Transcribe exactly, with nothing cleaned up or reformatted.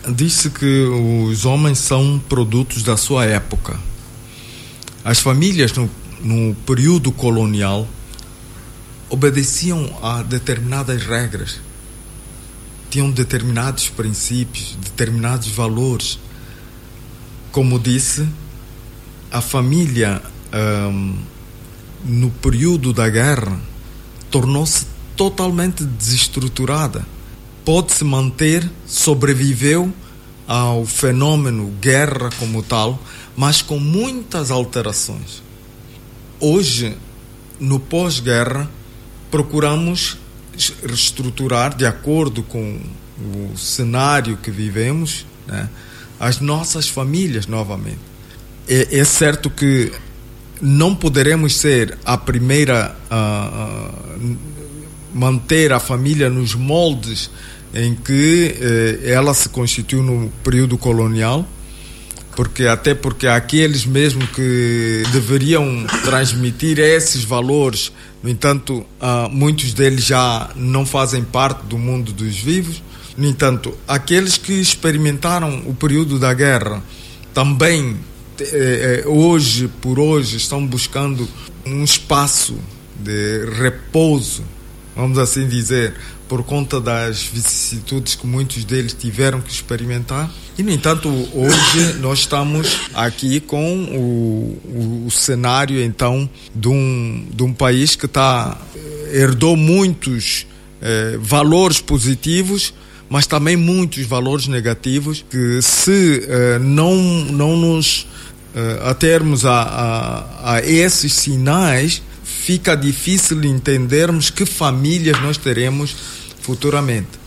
Diz-se que os homens são produtos da sua época. As famílias no, no período colonial obedeciam a determinadas regras, tinham determinados princípios, determinados valores. Como disse, a família hum, no período da guerra tornou-se totalmente desestruturada. Pode-se manter, sobreviveu ao fenômeno guerra como tal, mas com muitas alterações. Hoje, no pós-guerra, procuramos reestruturar, de acordo com o cenário que vivemos, né, as nossas famílias novamente. É, é certo que não poderemos ser a primeira a, a manter a família nos moldes em que eh, ela se constituiu no período colonial, porque até porque aqueles mesmo que deveriam transmitir esses valores, no entanto, ah, muitos deles já não fazem parte do mundo dos vivos. No entanto, aqueles que experimentaram o período da guerra também, eh, hoje por hoje, estão buscando um espaço de repouso, vamos assim dizer, por conta das vicissitudes que muitos deles tiveram que experimentar. E, no entanto, hoje nós estamos aqui com o, o, o cenário, então, de um, de um país que tá, herdou muitos eh, valores positivos, mas também muitos valores negativos, que se eh, não, não nos eh, atermos a, a, a esses sinais, fica difícil entendermos que famílias nós teremos futuramente.